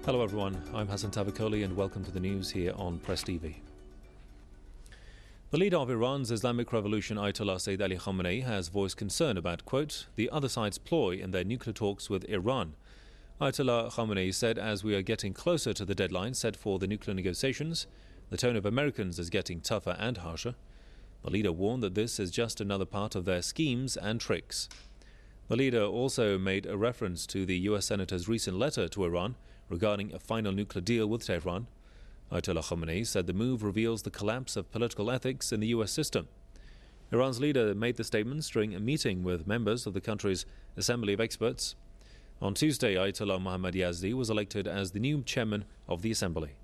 Hello everyone, I'm Hassan Tabakoli and welcome to the news here on Press TV. The leader of Iran's Islamic Revolution, Ayatollah Sayyid Ali Khamenei, has voiced concern about, quote, the other side's ploy in their nuclear talks with Iran. Ayatollah Khamenei said as we are getting closer to the deadline set for the nuclear negotiations, the tone of Americans is getting tougher and harsher. The leader warned that this is just another part of their schemes and tricks. The leader also made a reference to the US Senator's recent letter to Iran regarding a final nuclear deal with Tehran. Ayatollah Khamenei said the move reveals the collapse of political ethics in the US system. Iran's leader made the statements during a meeting with members of the country's Assembly of Experts. On Tuesday, Ayatollah Mohammad Yazdi was elected as the new chairman of the Assembly.